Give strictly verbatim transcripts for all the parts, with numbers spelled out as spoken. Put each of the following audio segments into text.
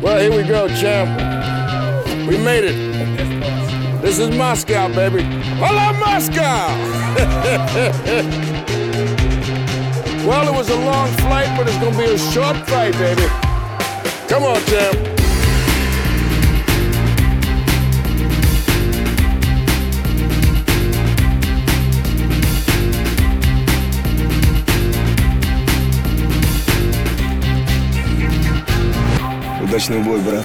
Well, here we go, champ. We made it. This is Moscow, baby. Hello, Moscow! Well, it was a long flight, but it's gonna be a short fight, baby. Come on, champ. Удачный бой, брат.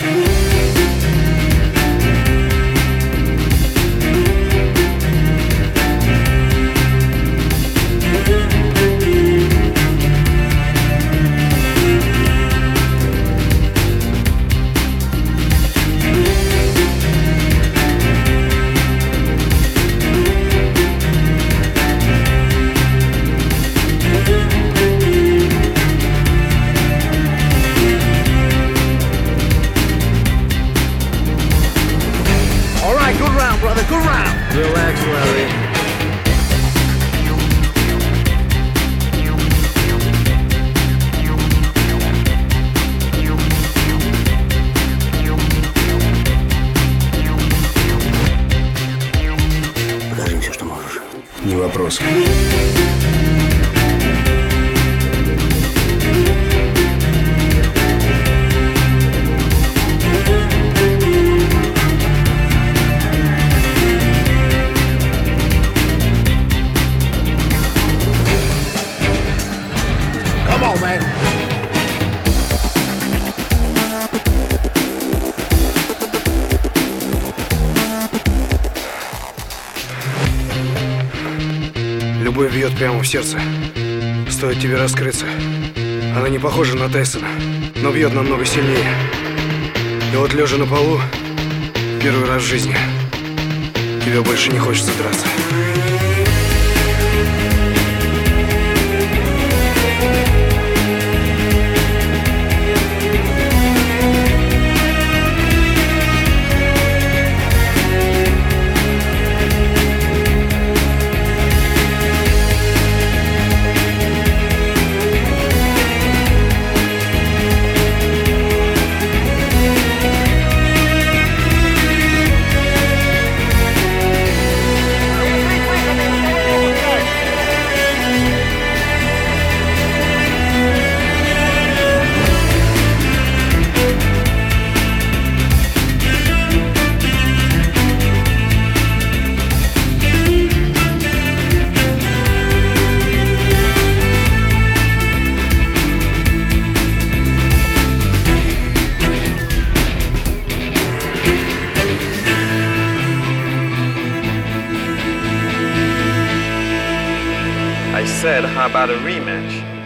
Good round, brother. Good round. Relax, Larry. Покажи все, что можешь. Не вопрос. Come on, man. Любовь бьет прямо в сердце. Стоит тебе раскрыться. Она не похожа на Тайсона, но бьет намного сильнее. И вот лежа на полу, первый раз в жизни, тебе больше не хочется драться. I said, how about a rematch?